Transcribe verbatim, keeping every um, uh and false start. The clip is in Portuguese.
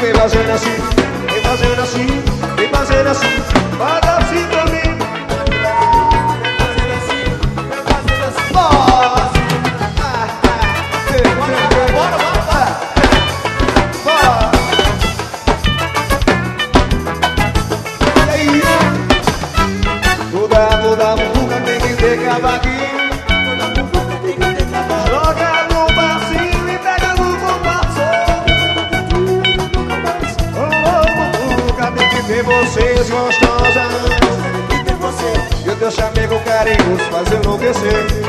vem fazendo assim, vem fazendo assim, vem fazendo assim, faz assim pra mim. Toda muvuca tem que ter cavaquinho. Joga no barzinho e pega no compasso. Oh, muvuca tem que ter vocês gostosas. E o teu chamego carinhoso faz eu enlouquecer.